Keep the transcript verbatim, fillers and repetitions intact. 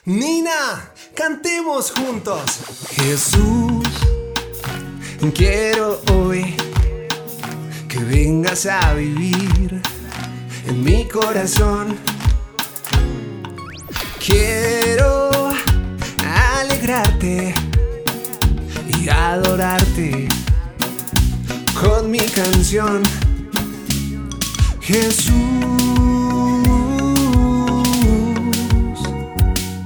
Nina, cantemos juntos. Jesús, quiero hoy que vengas a vivir en mi corazón. Quiero alegrarte y adorarte con mi canción. Jesús,